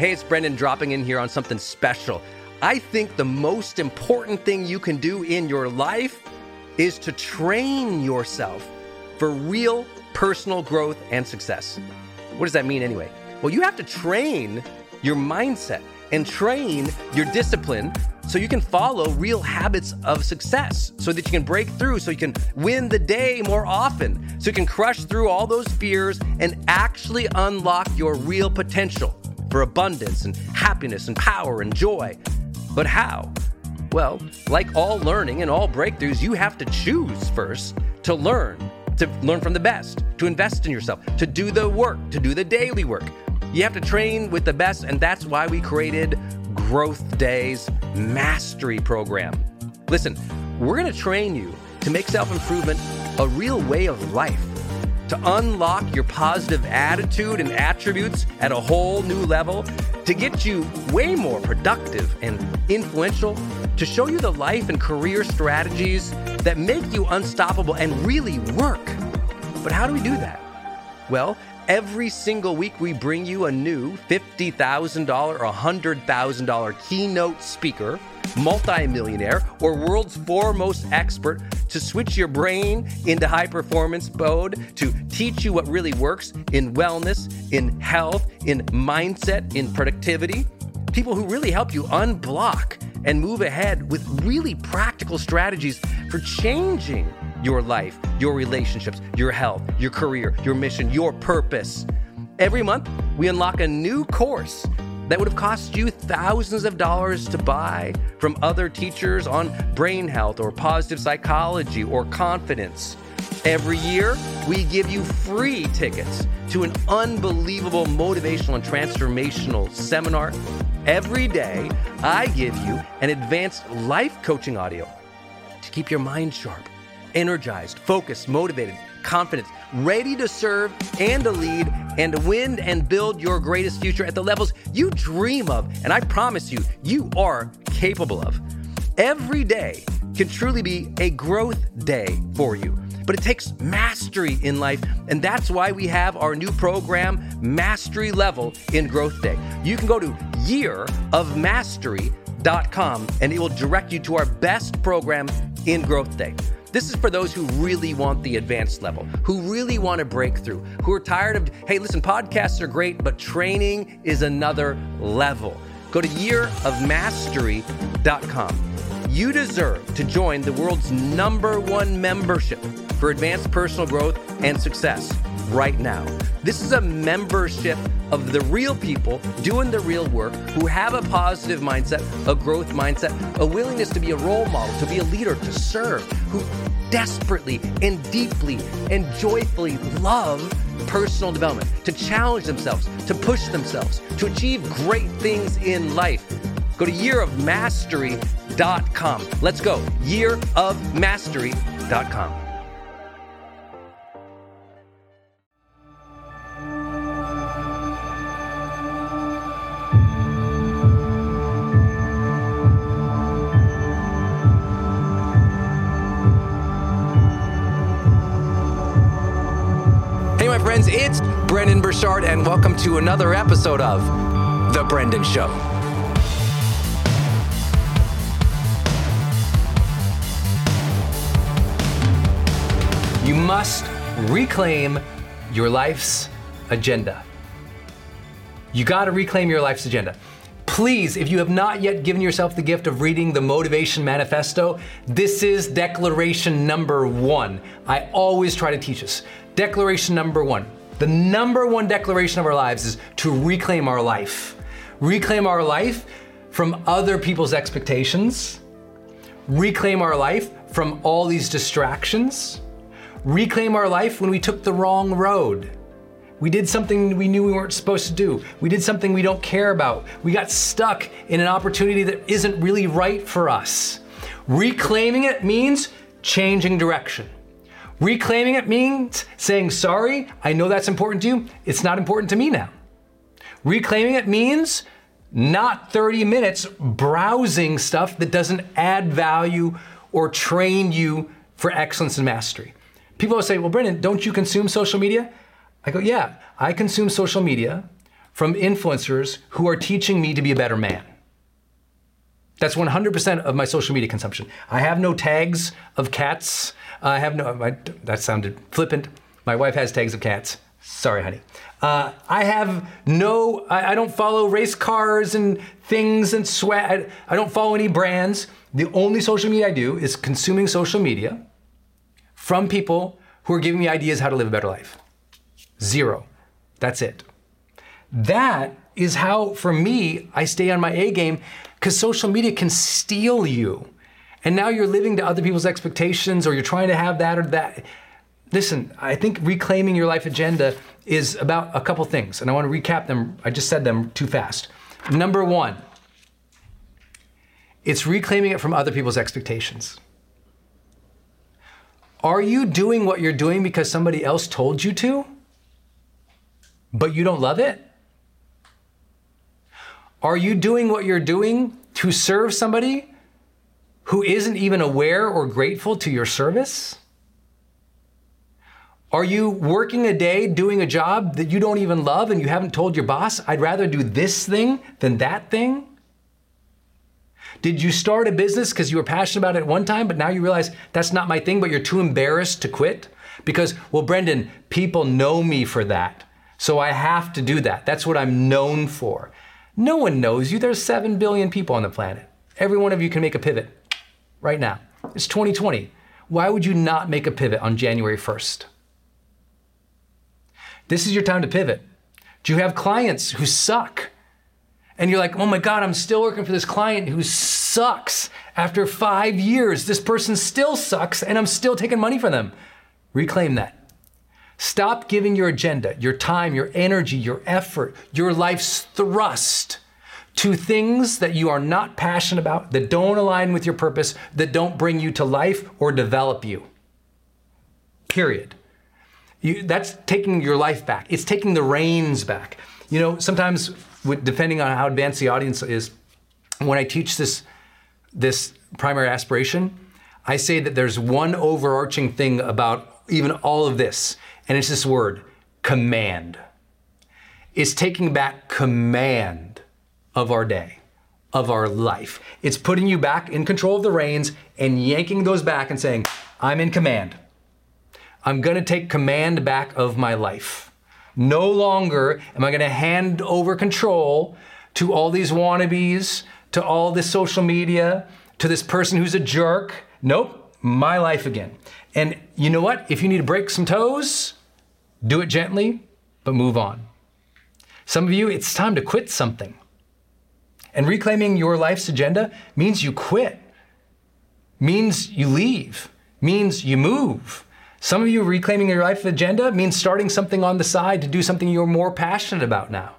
Hey, it's Brendan dropping in here on something special. I think the most important thing you can do in your life is to train yourself for real personal growth and success. What does that mean anyway? Well, you have to train your mindset and train your discipline so you can follow real habits of success, so that you can break through, so you can win the day more often, so you can crush through all those fears and actually unlock your real potential for abundance and happiness and power and joy. But how? Well, like all learning and all breakthroughs, you have to choose first to learn from the best, to invest in yourself, to do the work, to do the daily work. You have to train with the best, and that's why we created Growth Day's Mastery Program. Listen, we're going to train you to make self-improvement a real way of life, to unlock your positive attitude and attributes at a whole new level, to get you way more productive and influential, to show you the life and career strategies that make you unstoppable and really work. But how do we do that? Well, every single week we bring you a new $50,000 or $100,000 keynote speaker, multimillionaire, or world's foremost expert to switch your brain into high performance mode, to teach you what really works in wellness, in health, in mindset, in productivity. People who really help you unblock and move ahead with really practical strategies for changing your life, your relationships, your health, your career, your mission, your purpose. Every month, we unlock a new course that would have cost you thousands of dollars to buy from other teachers on brain health or positive psychology or confidence. Every year, we give you free tickets to an unbelievable motivational and transformational seminar. Every day, I give you an advanced life coaching audio to keep your mind sharp, energized, focused, motivated, confident, ready to serve and to lead and to win and build your greatest future at the levels you dream of. And I promise you, you are capable of. Every day can truly be a growth day for you. But it takes mastery in life, and that's why we have our new program, Mastery Level in Growth Day. You can go to yearofmastery.com, and it will direct you to our best program in Growth Day. This is for those who really want the advanced level, who really want to break through, who are tired of, hey, listen, podcasts are great, but training is another level. Go to yearofmastery.com. You deserve to join the world's #1 membership for advanced personal growth and success right now. This is a membership of the real people doing the real work, who have a positive mindset, a growth mindset, a willingness to be a role model, to be a leader, to serve, who desperately and deeply and joyfully love personal development, to challenge themselves, to push themselves, to achieve great things in life. Go to yearofmastery.com. Let's go. yearofmastery.com. Hey, my friends, it's Brendon Burchard, and welcome to another episode of The Brendan Show. You must reclaim your life's agenda. You got to reclaim your life's agenda. Please, if you have not yet given yourself the gift of reading the Motivation Manifesto, this is declaration number 1. I always try to teach us. Declaration number 1. The number 1 declaration of our lives is to reclaim our life. Reclaim our life from other people's expectations. Reclaim our life from all these distractions. Reclaim our life when we took the wrong road. We did something we knew we weren't supposed to do. We did something we don't care about. We got stuck in an opportunity that isn't really right for us. Reclaiming it means changing direction. Reclaiming it means saying, sorry, I know that's important to you. It's not important to me now. Reclaiming it means not 30 minutes browsing stuff that doesn't add value or train you for excellence and mastery. People will say, well, Brendan, don't you consume social media? I go, yeah, I consume social media from influencers who are teaching me to be a better man. That's 100% of my social media consumption. I have no tags of cats. That sounded flippant. My wife has tags of cats. Sorry, honey. I don't follow race cars and things and sweat. I don't follow any brands. The only social media I do is consuming social media from people who are giving me ideas how to live a better life. 0. That's it. That is how, for me, I stay on my A game, because social media can steal you. And now you're living to other people's expectations, or you're trying to have that or that. Listen, I think reclaiming your life agenda is about a couple things, and I want to recap them. I just said them too fast. Number 1, it's reclaiming it from other people's expectations. Are you doing what you're doing because somebody else told you to, but you don't love it? Are you doing what you're doing to serve somebody who isn't even aware or grateful to your service? Are you working a day doing a job that you don't even love and you haven't told your boss, I'd rather do this thing than that thing? Did you start a business because you were passionate about it at one time, but now you realize that's not my thing, but you're too embarrassed to quit? Because, well, Brendan, people know me for that, so I have to do that. That's what I'm known for. No one knows you. There's 7 billion people on the planet. Every one of you can make a pivot right now. It's 2020. Why would you not make a pivot on January 1st? This is your time to pivot. Do you have clients who suck? And you're like, oh my God, I'm still working for this client who sucks. After 5 years, this person still sucks and I'm still taking money from them. Reclaim that. Stop giving your agenda, your time, your energy, your effort, your life's thrust to things that you are not passionate about, that don't align with your purpose, that don't bring you to life or develop you. Period. That's taking your life back. It's taking the reins back. You know, sometimes, depending on how advanced the audience is, when I teach this primary aspiration, I say that there's one overarching thing about even all of this, and it's this word, command. It's taking back command of our day, of our life. It's putting you back in control of the reins and yanking those back and saying, I'm in command. I'm gonna take command back of my life. No longer am I gonna hand over control to all these wannabes, to all this social media, to this person who's a jerk. Nope, my life again. And you know what? If you need to break some toes, do it gently, but move on. Some of you, it's time to quit something. And reclaiming your life's agenda means you quit, means you leave, means you move. Some of you, reclaiming your life agenda means starting something on the side to do something you're more passionate about now.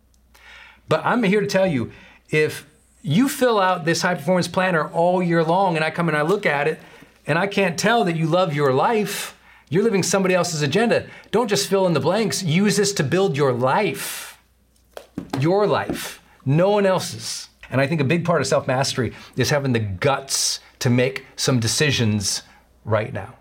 But I'm here to tell you, if you fill out this high performance planner all year long and I come and I look at it and I can't tell that you love your life, you're living somebody else's agenda. Don't just fill in the blanks. Use this to build your life. Your life, no one else's. And I think a big part of self-mastery is having the guts to make some decisions right now.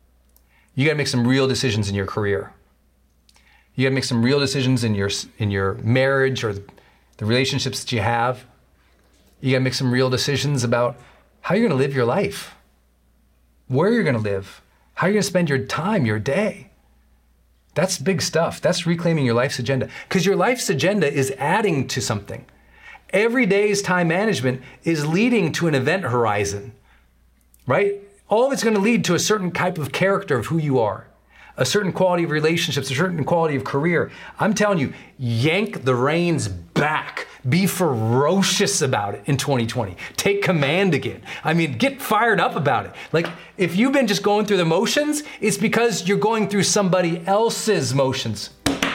You gotta make some real decisions in your career. You gotta make some real decisions in your marriage or the relationships that you have. You gotta make some real decisions about how you're gonna live your life, where you're gonna live, how you're gonna spend your time, your day. That's big stuff. That's reclaiming your life's agenda. Because your life's agenda is adding to something. Every day's time management is leading to an event horizon, right? All of it's gonna lead to a certain type of character of who you are, a certain quality of relationships, a certain quality of career. I'm telling you, yank the reins back. Be ferocious about it in 2020. Take command again. I mean, get fired up about it. Like, if you've been just going through the motions, it's because you're going through somebody else's motions.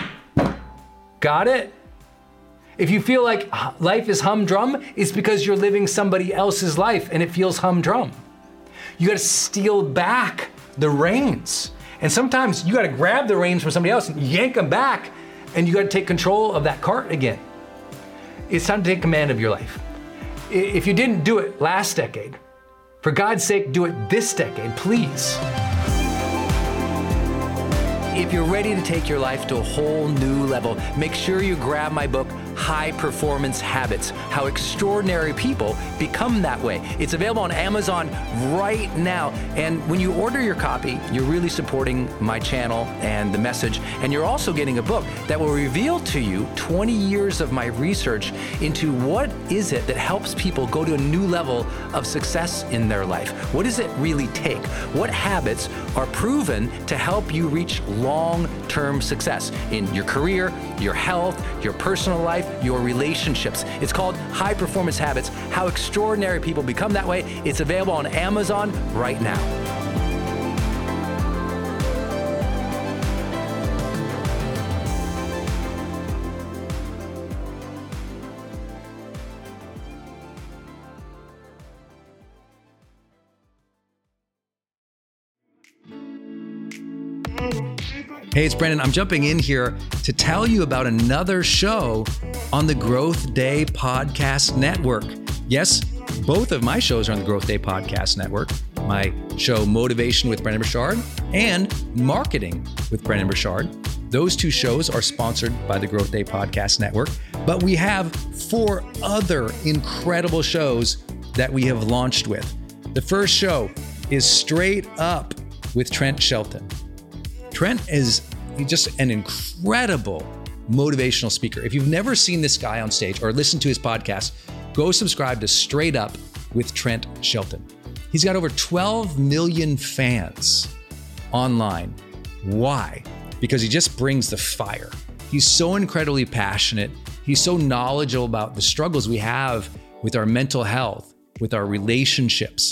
Got it? If you feel like life is humdrum, it's because you're living somebody else's life and it feels humdrum. You gotta steal back the reins. And sometimes you gotta grab the reins from somebody else and yank them back, and you gotta take control of that cart again. It's time to take command of your life. If you didn't do it last decade, for God's sake, do it this decade, please. if you're ready to take your life to a whole new level, make sure you grab my book, High Performance Habits, How Extraordinary People Become That Way. It's available on Amazon right now. And when you order your copy, you're really supporting my channel and the message. And you're also getting a book that will reveal to you 20 years of my research into what is it that helps people go to a new level of success in their life. What does it really take? What habits are proven to help you reach long-term success in your career, your health, your personal life, your relationships? It's called High Performance Habits, How Extraordinary People Become That Way. It's available on Amazon right now. Hey, it's Brendon. I'm jumping in here to tell you about another show on the Growth Day Podcast Network. Yes, both of my shows are on the Growth Day Podcast Network. My show, Motivation with Brendon Burchard, and Marketing with Brendon Burchard. Those two shows are sponsored by the Growth Day Podcast Network, but we have 4 other incredible shows that we have launched with. The first show is Straight Up with Trent Shelton. Trent is just an incredible motivational speaker. If you've never seen this guy on stage or listened to his podcast, go subscribe to Straight Up with Trent Shelton. He's got over 12 million fans online. Why? Because he just brings the fire. He's so incredibly passionate. He's so knowledgeable about the struggles we have with our mental health, with our relationships.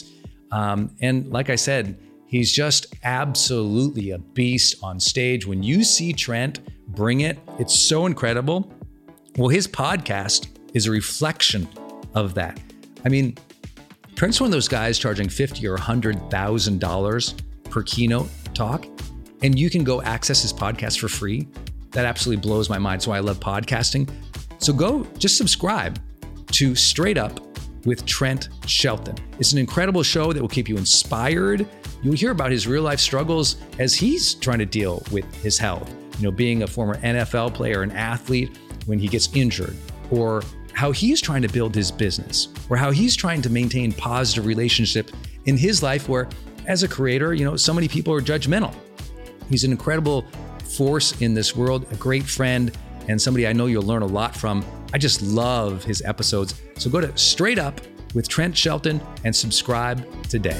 And like I said, he's just absolutely a beast on stage. When you see Trent bring it, it's so incredible. Well, his podcast is a reflection of that. I mean, Trent's one of those guys charging $50,000 or $100,000 per keynote talk, and you can go access his podcast for free. That absolutely blows my mind. That's why I love podcasting. So go just subscribe to Straight Up with Trent Shelton. It's an incredible show that will keep you inspired. You'll hear about his real life struggles as he's trying to deal with his health. You know, being a former NFL player, an athlete, when he gets injured, or how he's trying to build his business, or how he's trying to maintain positive relationship in his life where, as a creator, you know, so many people are judgmental. He's an incredible force in this world, a great friend, and somebody I know you'll learn a lot from. I just love his episodes. So go to Straight Up with Trent Shelton and subscribe today.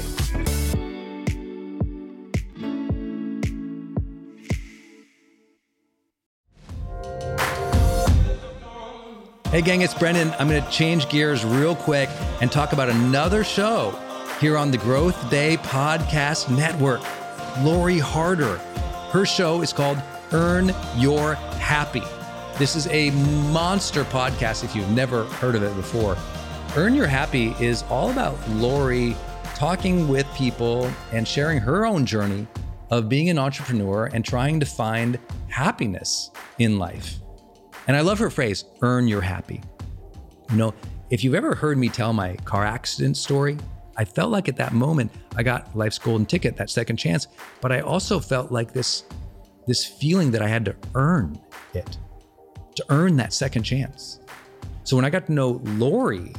Hey gang, it's Brendon. I'm going to change gears real quick and talk about another show here on the Growth Day Podcast Network. Lori Harder. Her show is called Earn Your Happy. This is a monster podcast if you've never heard of it before. Earn Your Happy is all about Lori talking with people and sharing her own journey of being an entrepreneur and trying to find happiness in life. And I love her phrase, earn your happy. You know, if you've ever heard me tell my car accident story, I felt like at that moment I got life's golden ticket, that second chance, but I also felt like this feeling that I had to earn it, to earn that second chance. So when I got to know Lori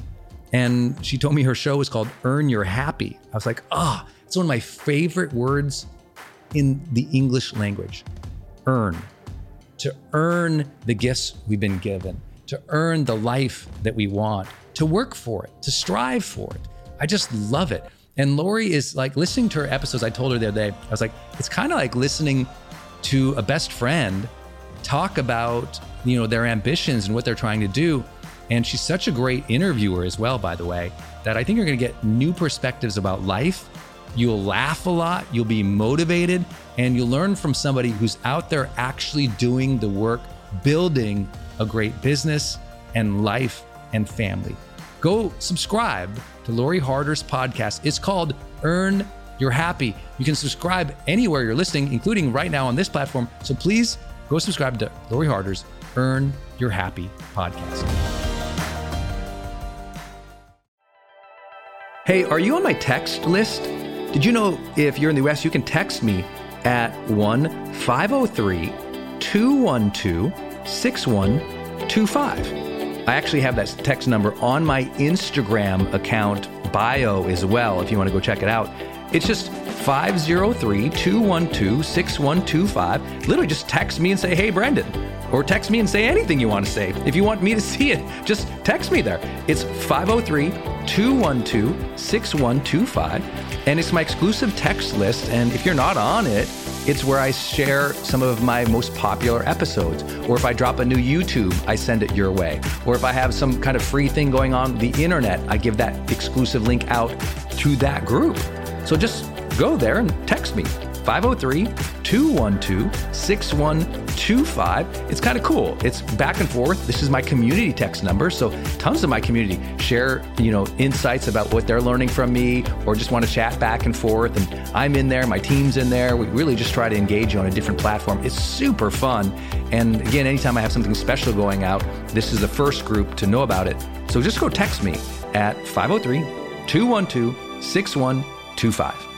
and she told me her show was called Earn Your Happy, I was like, it's one of my favorite words in the English language, earn. To earn the gifts we've been given, to earn the life that we want, to work for it, to strive for it. I just love it. And Lori is like, listening to her episodes, I told her the other day, I was like, it's kind of like listening to a best friend talk about, you know, their ambitions and what they're trying to do. And she's such a great interviewer as well, by the way, that I think you're going to get new perspectives about life. You'll laugh a lot, you'll be motivated, and you'll learn from somebody who's out there actually doing the work, building a great business and life and family. Go subscribe to Lori Harder's podcast. It's called Earn Your Happy. You can subscribe anywhere you're listening, including right now on this platform. So please go subscribe to Lori Harder's Earn Your Happy podcast. Hey, are you on my text list? Did you know if you're in the US, you can text me at 1-503-212-6125. I actually have that text number on my Instagram account bio as well, if you want to go check it out. It's just 503-212-6125. Literally just text me and say, hey, Brendan. Or text me and say anything you want to say. If you want me to see it, just text me there. It's 503-212-6125. And it's my exclusive text list. And if you're not on it, it's where I share some of my most popular episodes. Or if I drop a new YouTube, I send it your way. Or if I have some kind of free thing going on the internet, I give that exclusive link out to that group. So just go there and text me, 503-212-6125. It's kind of cool. It's back and forth. This is my community text number. So tons of my community share, insights about what they're learning from me, or just want to chat back and forth. And I'm in there, my team's in there. We really just try to engage you on a different platform. It's super fun. And again, anytime I have something special going out, this is the first group to know about it. So just go text me at 503-212-6125.